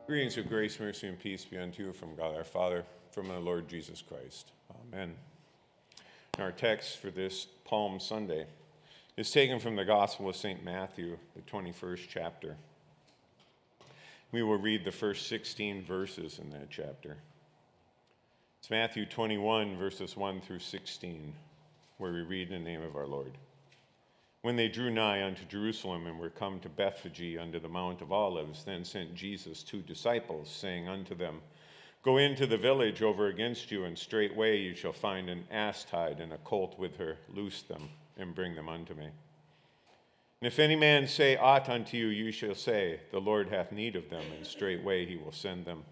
Greetings of grace, mercy, and peace be unto you from God our Father, from our Lord Jesus Christ. Amen. Our text for this Palm Sunday is taken from the Gospel of St. Matthew, the 21st chapter. We will read the first 16 verses in that chapter. It's Matthew 21, verses 1 through 16, where we read in the name of our Lord. When they drew nigh unto Jerusalem and were come to Bethphage unto the Mount of Olives, then sent Jesus 2 disciples, saying unto them, Go into the village over against you, and straightway you shall find an ass tied and a colt with her. Loose them, and bring them unto me. And if any man say aught unto you, you shall say, The Lord hath need of them, and straightway he will send them.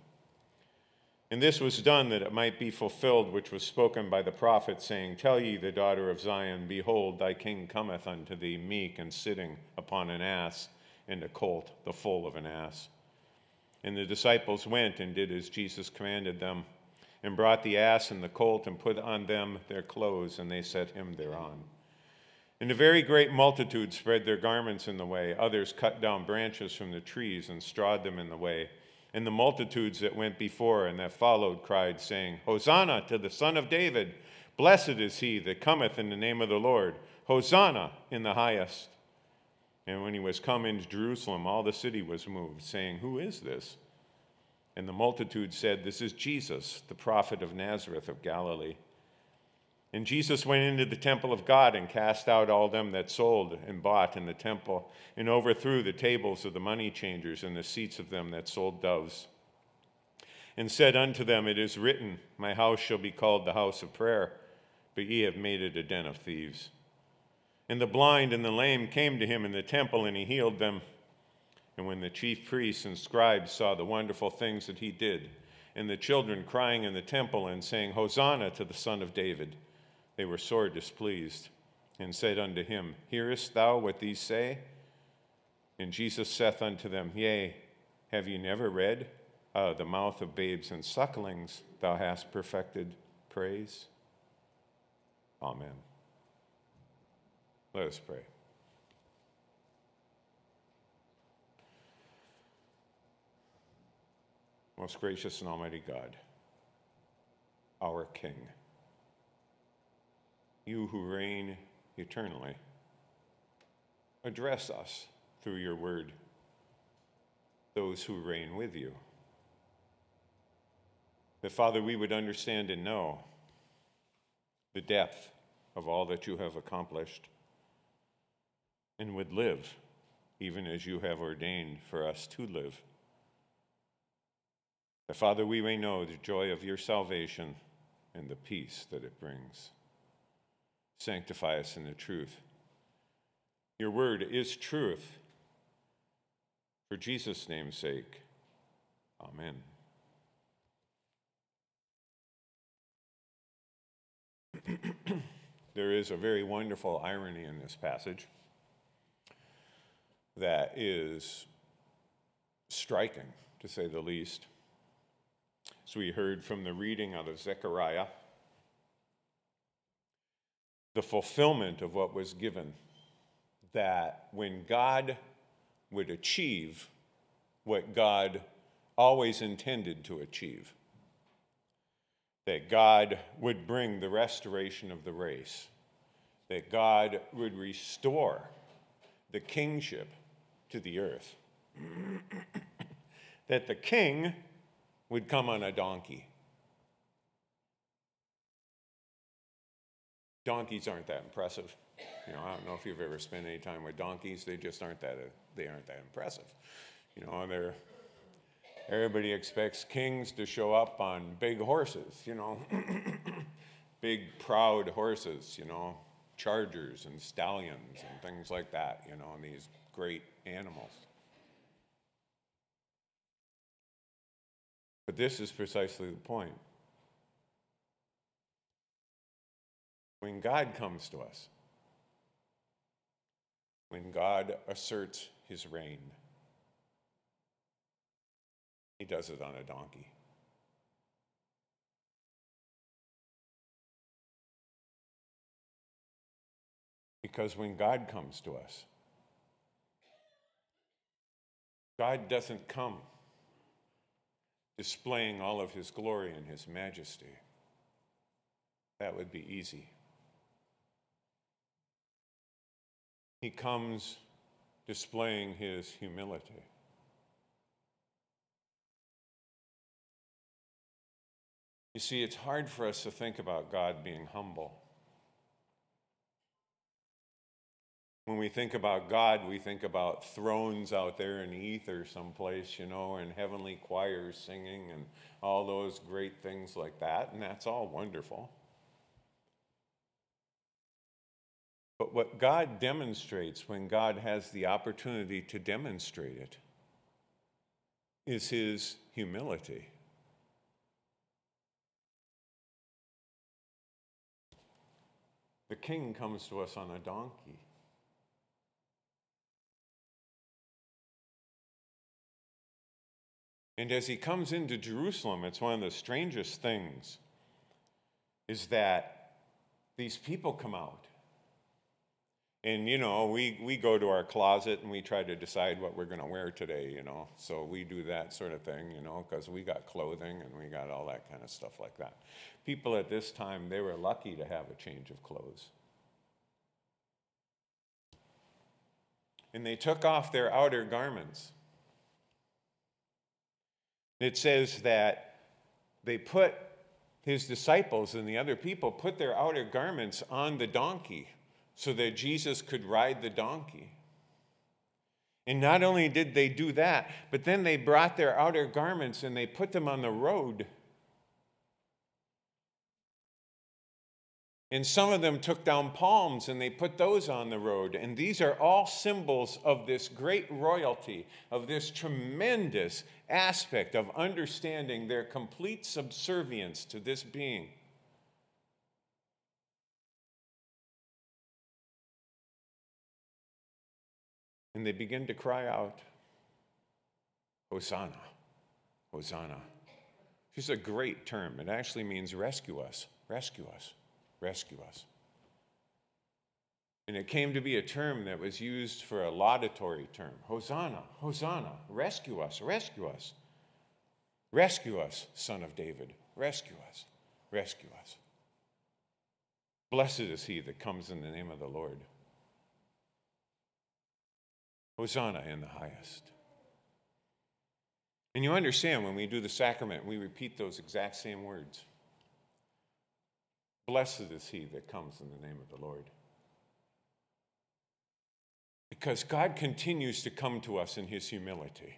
And this was done that it might be fulfilled which was spoken by the prophet, saying, Tell ye the daughter of Zion, Behold, thy king cometh unto thee, meek and sitting upon an ass, and a colt, the foal of an ass. And the disciples went and did as Jesus commanded them, and brought the ass and the colt, and put on them their clothes, and they set him thereon. And a very great multitude spread their garments in the way. Others cut down branches from the trees and strawed them in the way. And the multitudes that went before and that followed cried, saying, Hosanna to the Son of David! Blessed is he that cometh in the name of the Lord! Hosanna in the highest! And when he was come into Jerusalem, all the city was moved, saying, Who is this? And the multitude said, This is Jesus, the prophet of Nazareth of Galilee. And Jesus went into the temple of God and cast out all them that sold and bought in the temple, and overthrew the tables of the money changers and the seats of them that sold doves. And said unto them, It is written, My house shall be called the house of prayer, but ye have made it a den of thieves. And the blind and the lame came to him in the temple, and he healed them. And when the chief priests and scribes saw the wonderful things that he did, and the children crying in the temple and saying, Hosanna to the Son of David, they were sore displeased, and said unto him, Hearest thou what these say? And Jesus saith unto them, Yea, have ye never read, Out of the mouth of babes and sucklings thou hast perfected praise? Amen. Let us pray. Most gracious and almighty God, our King, you who reign eternally, address us through your word, those who reign with you. That, Father, we would understand and know the depth of all that you have accomplished, and would live even as you have ordained for us to live. That, Father, we may know the joy of your salvation and the peace that it brings. Sanctify us in the truth. Your word is truth. For Jesus' name's sake, amen. There is a very wonderful irony in this passage that is striking, to say the least. As we heard from the reading out of Zechariah, the fulfillment of what was given, that when God would achieve what God always intended to achieve, that God would bring the restoration of the race, that God would restore the kingship to the earth, that the king would come on a donkey. Donkeys aren't that impressive. I don't know if you've ever spent any time with donkeys. They just aren't that impressive. Everybody expects kings to show up on big horses, big proud horses, chargers and stallions and things like that, and these great animals. But this is precisely the point. When God comes to us, when God asserts his reign, he does it on a donkey. Because when God comes to us, God doesn't come displaying all of his glory and his majesty. That would be easy. He comes displaying his humility. You see, it's hard for us to think about God being humble. When we think about God, we think about thrones out there in ether someplace, and heavenly choirs singing and all those great things like that, and that's all wonderful. But what God demonstrates when God has the opportunity to demonstrate it is his humility. The king comes to us on a donkey. And as he comes into Jerusalem, it's one of the strangest things is that these people come out. And, we go to our closet and we try to decide what we're going to wear today, So we do that sort of thing, because we got clothing and we got all that kind of stuff like that. People at this time, they were lucky to have a change of clothes. And they took off their outer garments. It says that they put, his disciples and the other people put their outer garments on the donkey so that Jesus could ride the donkey. And not only did they do that, but then they brought their outer garments and they put them on the road. And some of them took down palms and they put those on the road. And these are all symbols of this great royalty, of this tremendous aspect of understanding their complete subservience to this being. And they begin to cry out, Hosanna, Hosanna. This is a great term. It actually means rescue us, rescue us. Rescue us. And it came to be a term that was used for a laudatory term. Hosanna, Hosanna, rescue us, rescue us. Rescue us, Son of David. Rescue us, rescue us. Blessed is he that comes in the name of the Lord. Hosanna in the highest. And you understand when we do the sacrament, we repeat those exact same words. Blessed is he that comes in the name of the Lord. Because God continues to come to us in his humility.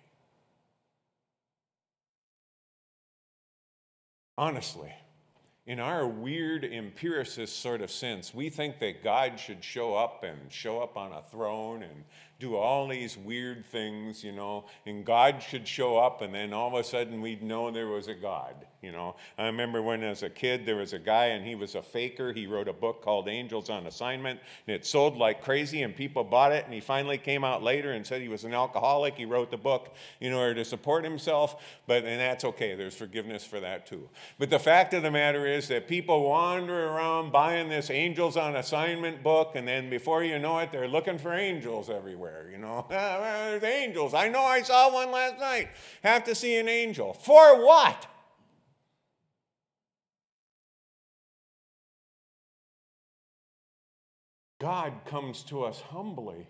Honestly, in our weird empiricist sort of sense, we think that God should show up on a throne and do all these weird things, and God should show up and then all of a sudden we'd know there was a God, I remember when as a kid there was a guy and he was a faker. He wrote a book called Angels on Assignment and it sold like crazy and people bought it, and he finally came out later and said he was an alcoholic. He wrote the book in order to support himself, and that's okay. There's forgiveness for that too. But the fact of the matter is that people wander around buying this Angels on Assignment book, and then before you know it, they're looking for angels everywhere. There's angels. I know I saw one last night. Have to see an angel. For what? God comes to us humbly.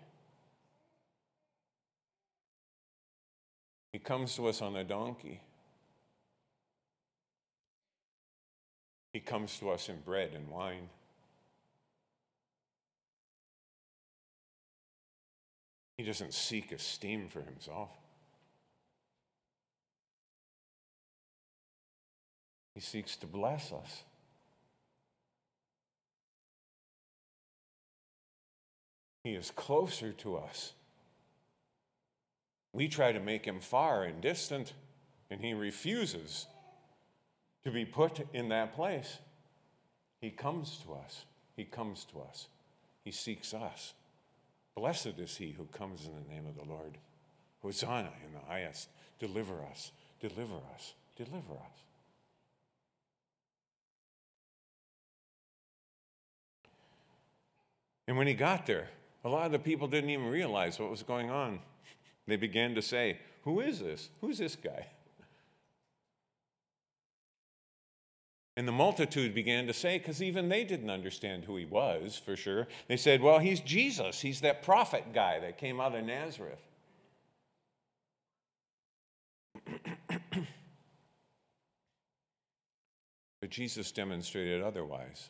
He comes to us on a donkey. He comes to us in bread and wine. He doesn't seek esteem for himself. He seeks to bless us. He is closer to us. We try to make him far and distant, and he refuses to be put in that place. He comes to us. He comes to us. He seeks us. Blessed is he who comes in the name of the Lord. Hosanna in the highest. Deliver us, deliver us, deliver us. And when he got there, a lot of the people didn't even realize what was going on. They began to say, who is this? Who's this guy? And the multitude began to say, because even they didn't understand who he was, for sure. They said, well, he's Jesus. He's that prophet guy that came out of Nazareth. But Jesus demonstrated otherwise.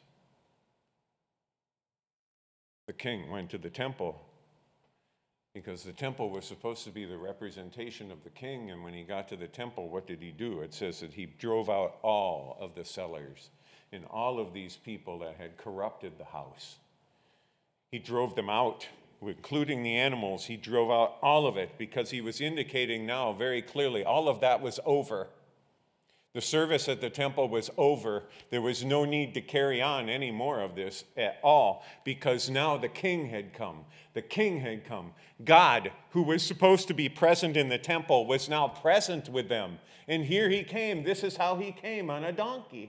The king went to the temple because the temple was supposed to be the representation of the king. And when he got to the temple, what did he do? It says that he drove out all of the sellers and all of these people that had corrupted the house. He drove them out, including the animals. He drove out all of it because he was indicating now very clearly all of that was over. The service at the temple was over. There was no need to carry on any more of this at all because now the king had come. The king had come. God, who was supposed to be present in the temple, was now present with them. And here he came. This is how he came, on a donkey.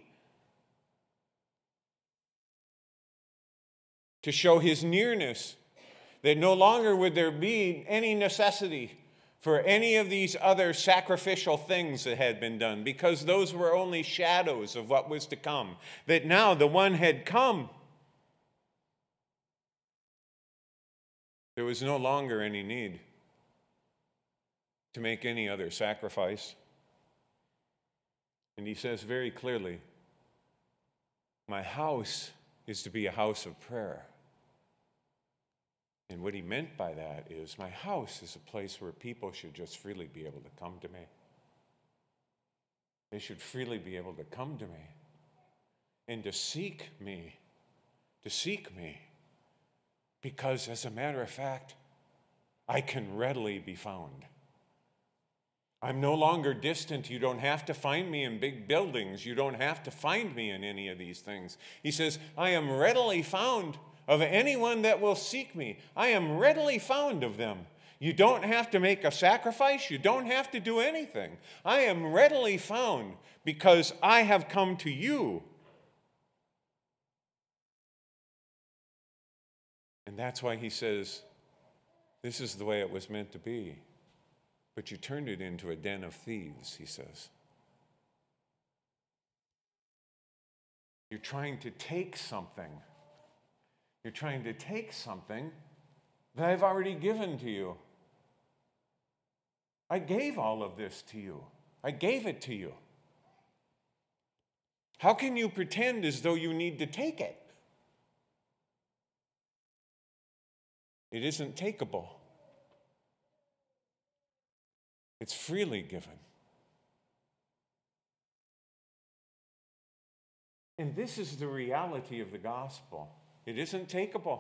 To show his nearness, that no longer would there be any necessity for any of these other sacrificial things that had been done, because those were only shadows of what was to come. That now the one had come. There was no longer any need to make any other sacrifice. And he says very clearly, my house is to be a house of prayer. And what he meant by that is, my house is a place where people should just freely be able to come to me. They should freely be able to come to me and to seek me, because as a matter of fact, I can readily be found. I'm no longer distant. You don't have to find me in big buildings. You don't have to find me in any of these things. He says, I am readily found of anyone that will seek me. I am readily found of them. You don't have to make a sacrifice. You don't have to do anything. I am readily found because I have come to you. And that's why he says, this is the way it was meant to be. But you turned it into a den of thieves, he says. You're trying to take something. You're trying to take something that I've already given to you. I gave all of this to you. I gave it to you. How can you pretend as though you need to take it? It isn't takeable. It's freely given. And this is the reality of the gospel. It isn't takeable.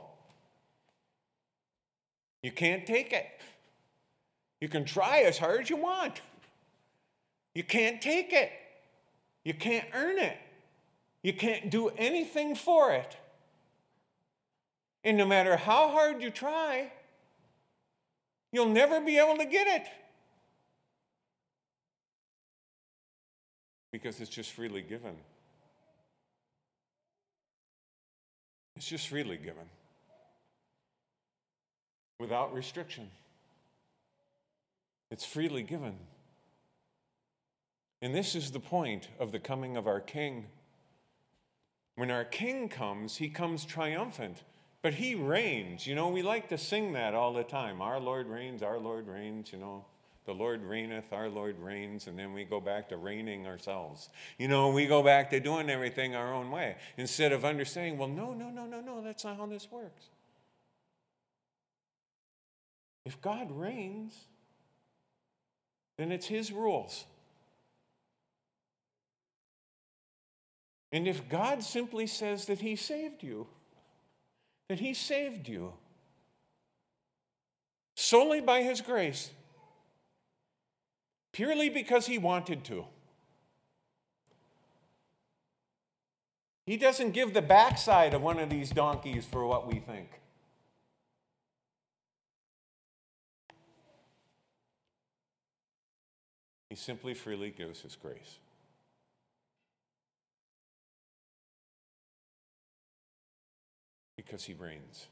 You can't take it. You can try as hard as you want. You can't take it. You can't earn it. You can't do anything for it. And no matter how hard you try, you'll never be able to get it. Because it's just freely given. It's just freely given. Without restriction. It's freely given. And this is the point of the coming of our King. When our King comes, he comes triumphant, but he reigns. You know, we like to sing that all the time. Our Lord reigns, you know. The Lord reigneth, our Lord reigns, and then we go back to reigning ourselves. You know, we go back to doing everything our own way instead of understanding, well, no, that's not how this works. If God reigns, then it's his rules. And if God simply says that he saved you solely by his grace, purely because he wanted to. He doesn't give the backside of one of these donkeys for what we think. He simply freely gives his grace. Because he reigns.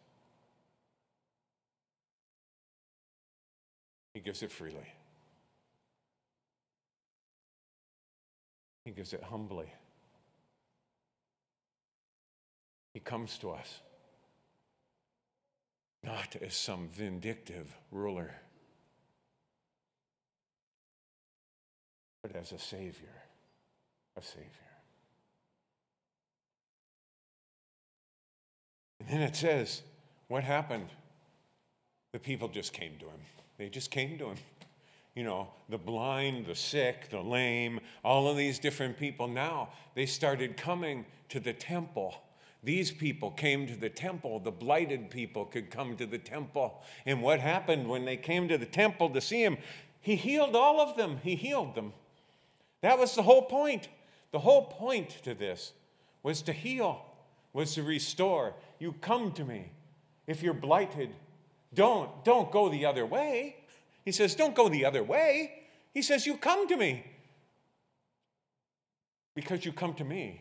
He gives it freely. He gives it humbly. comes to us not as some vindictive ruler, but as a Savior. A Savior. And then it says, what happened? The people just came to him. They just came to him. You know, the blind, the sick, the lame, all of these different people. Now they started coming to the temple. These people came to the temple. The blighted people could come to the temple. And what happened when they came to the temple to see him? He healed all of them. He healed them. That was the whole point. The whole point to this was to heal, was to restore. You come to me. If you're blighted, don't go the other way. He says, don't go the other way. He says, you come to me. Because you come to me.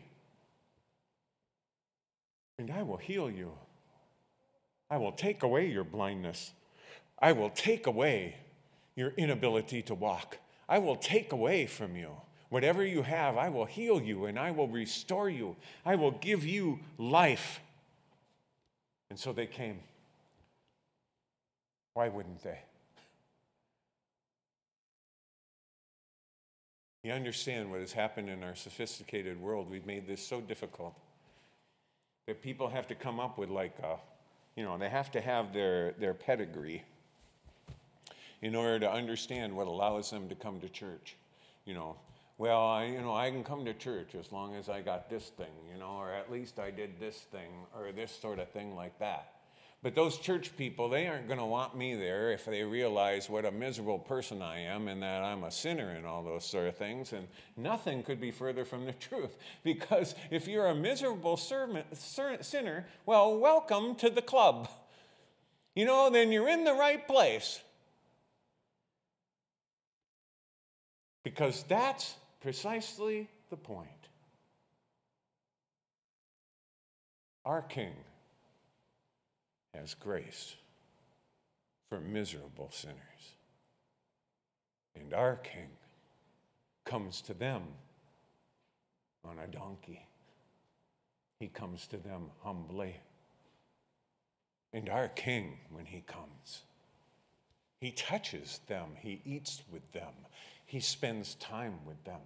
And I will heal you. I will take away your blindness. I will take away your inability to walk. I will take away from you whatever you have. I will heal you and I will restore you. I will give you life. And so they came. Why wouldn't they? You understand what has happened in our sophisticated world. We've made this so difficult that people have to come up with they have to have their pedigree in order to understand what allows them to come to church. I can come to church as long as I got this thing, or at least I did this thing, or this sort of thing like that. But those church people, they aren't going to want me there if they realize what a miserable person I am and that I'm a sinner and all those sort of things. And nothing could be further from the truth. Because if you're a miserable sinner, well, welcome to the club. Then you're in the right place. Because that's precisely the point. Our King has grace for miserable sinners. And our King comes to them on a donkey. He comes to them humbly. And our King, when he comes, he touches them. He eats with them. He spends time with them.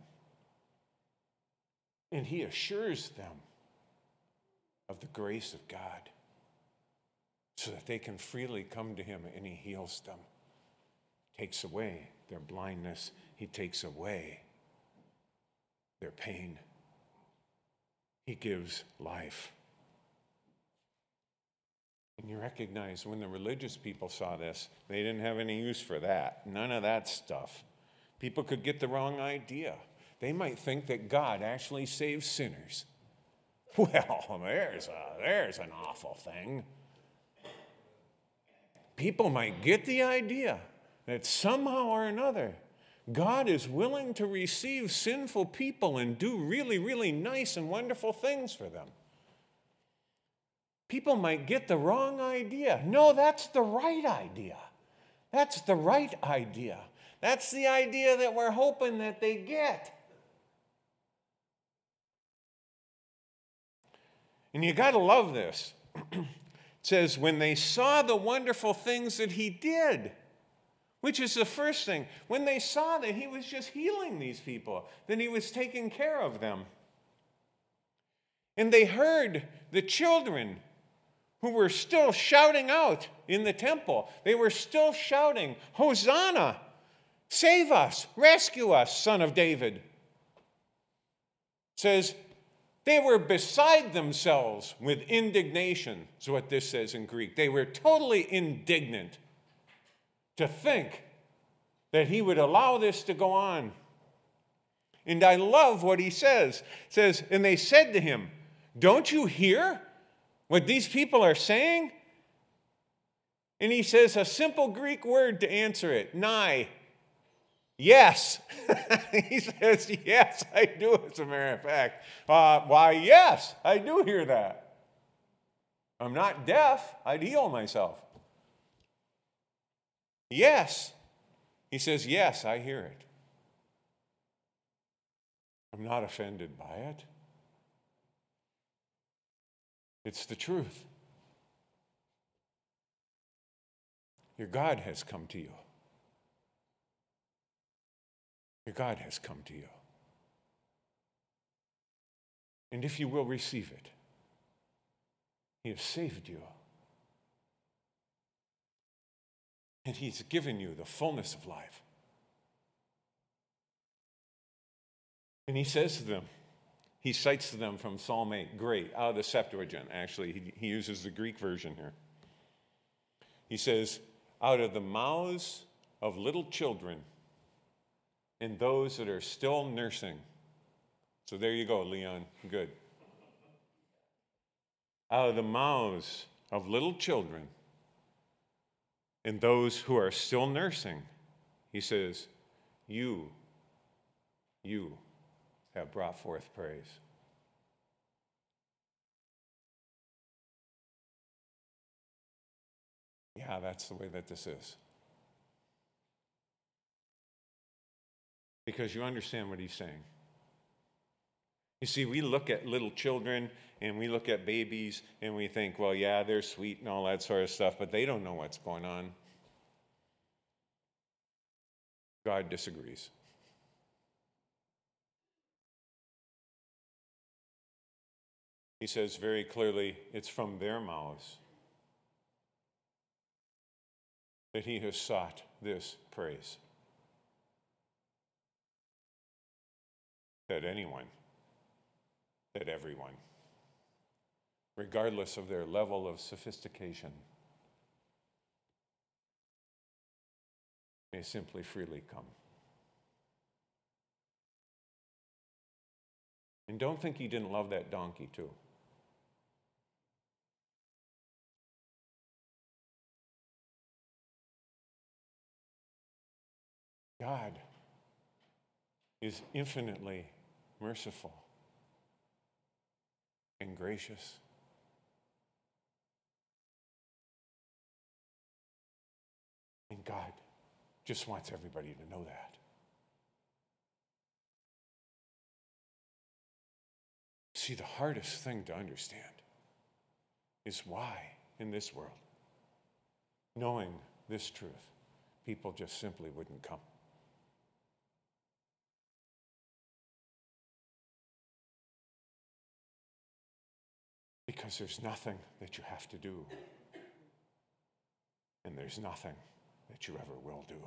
And he assures them of the grace of God, so that they can freely come to him, and he heals them. Takes away their blindness. He takes away their pain. He gives life. And you recognize when the religious people saw this, they didn't have any use for that. None of that stuff. People could get the wrong idea. They might think that God actually saves sinners. Well, there's an awful thing. People might get the idea that somehow or another, God is willing to receive sinful people and do really, really nice and wonderful things for them. People might get the wrong idea. No, that's the right idea. That's the right idea. That's the idea that we're hoping that they get. And you got to love this. It says, when they saw the wonderful things that he did, which is the first thing. When they saw that he was just healing these people, that he was taking care of them. And they heard the children who were still shouting out in the temple. They were still shouting, Hosanna, save us, rescue us, Son of David. It says, they were beside themselves with indignation, is what this says in Greek. They were totally indignant to think that he would allow this to go on. And I love what he says. It says, and they said to him, don't you hear what these people are saying? And he says a simple Greek word to answer it, nai. Yes. He says, yes, I do, as a matter of fact. Why, yes, I do hear that. I'm not deaf. I'd heal myself. Yes. He says, yes, I hear it. I'm not offended by it. It's the truth. Your God has come to you. Your God has come to you. And if you will receive it, He has saved you. And He's given you the fullness of life. And He says to them, He cites to them from Psalm 8, great, out of the Septuagint, actually. He uses the Greek version here. He says, out of the mouths of little children and those that are still nursing. So there you go, Leon. Good. Out of the mouths of little children and those who are still nursing, He says, you have brought forth praise. Yeah, that's the way that this is. Because you understand what He's saying. You see, we look at little children and we look at babies and we think, well, yeah, they're sweet and all that sort of stuff, but they don't know what's going on. God disagrees. He says very clearly, it's from their mouths that He has sought this praise. That anyone, that everyone, regardless of their level of sophistication, may simply freely come. And don't think He didn't love that donkey too. God is infinitely merciful and gracious. And God just wants everybody to know that. See, the hardest thing to understand is why in this world, knowing this truth, people just simply wouldn't come. Because there's nothing that you have to do, and there's nothing that you ever will do.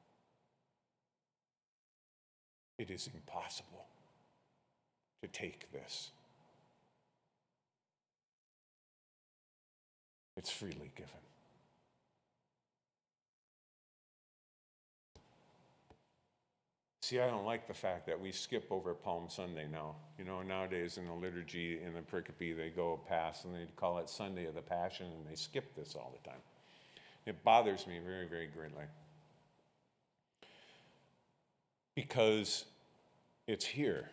It is impossible to take this. It's freely given. See, I don't like the fact that we skip over Palm Sunday now. You know, nowadays in the liturgy, in the pericope, they go past and they call it Sunday of the Passion, and they skip this all the time. It bothers me very, very greatly. Because it's here,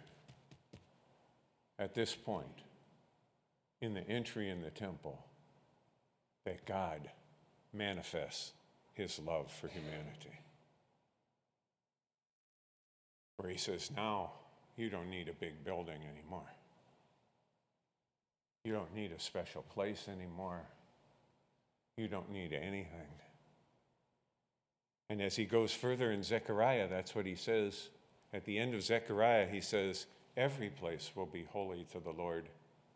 at this point, in the entry in the temple, that God manifests His love for humanity. Where He says, now you don't need a big building anymore. You don't need a special place anymore. You don't need anything. And as He goes further in Zechariah, that's what He says. At the end of Zechariah, He says, every place will be holy to the Lord.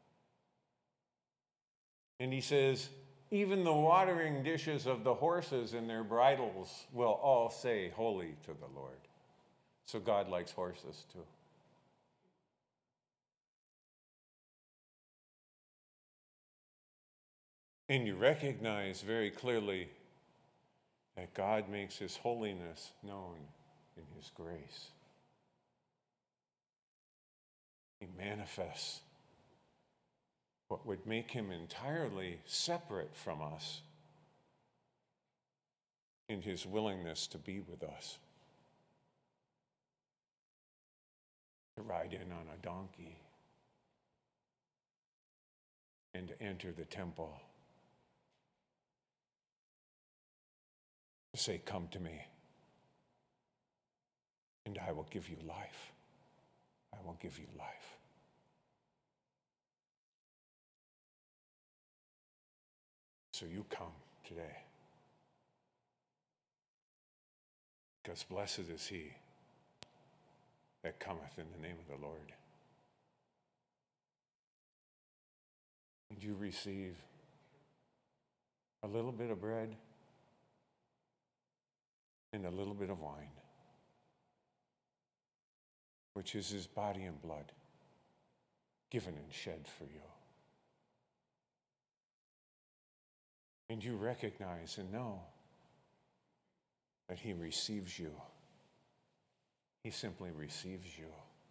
And He says, even the watering dishes of the horses and their bridles will all say, holy to the Lord. So God likes horses too. And you recognize very clearly that God makes His holiness known in His grace. He manifests what would make Him entirely separate from us in His willingness to be with us. To ride in on a donkey and to enter the temple. To say, come to me, and I will give you life. I will give you life. So you come today. Because blessed is he that cometh in the name of the Lord. And you receive a little bit of bread and a little bit of wine, which is his body and blood, given and shed for you. And you recognize and know that he receives you. He simply receives you.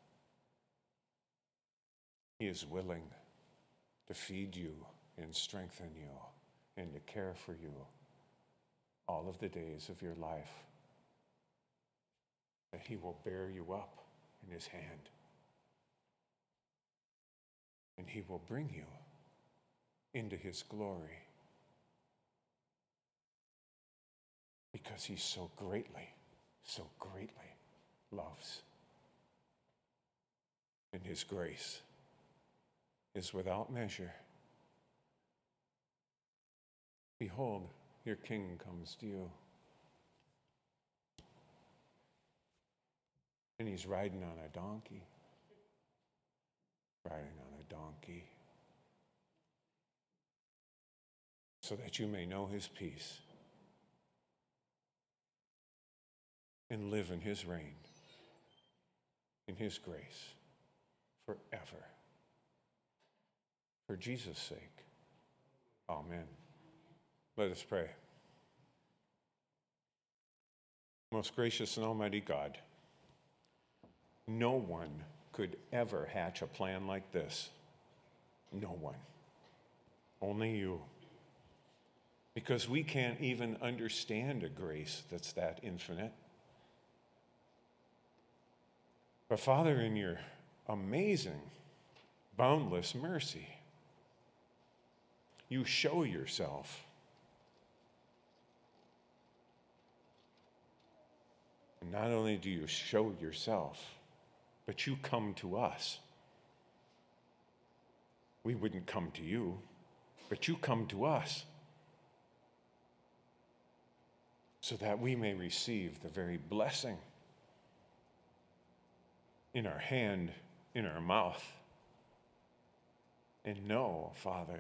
He is willing to feed you and strengthen you and to care for you all of the days of your life. That he will bear you up in his hand. And he will bring you into his glory. Because he so greatly loves. And his grace is without measure. Behold, your king comes to you. And he's riding on a donkey. So that you may know his peace and live in his reign, in his grace, forever. For Jesus' sake. Amen. Let us pray. Most gracious and almighty God, no one could ever hatch a plan like this. No one. Only you. Because we can't even understand a grace that's that infinite. But Father, in your amazing, boundless mercy, you show yourself. And not only do you show yourself, but you come to us. We wouldn't come to you, but you come to us so that we may receive the very blessing in our hand, in our mouth, and know, Father,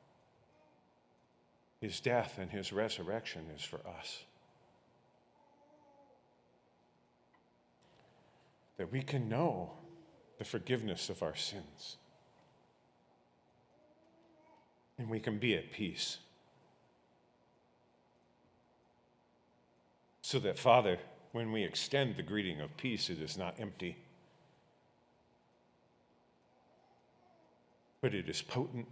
his death and his resurrection is for us. That we can know the forgiveness of our sins. And we can be at peace. So that, Father, when we extend the greeting of peace, it is not empty, but it is potent.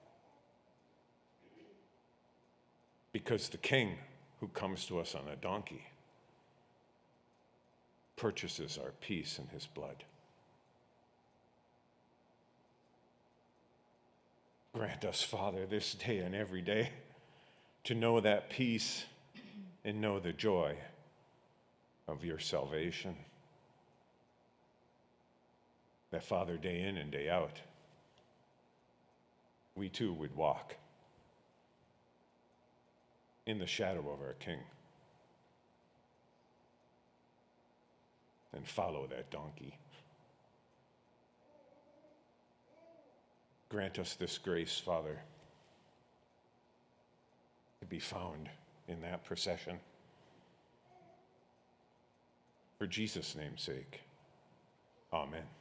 Because the King who comes to us on a donkey purchases our peace in his blood. Grant us, Father, this day and every day to know that peace and know the joy of your salvation. That, Father, day in and day out, we too would walk in the shadow of our King and follow that donkey. Grant us this grace, Father, to be found in that procession. For Jesus' name's sake, amen.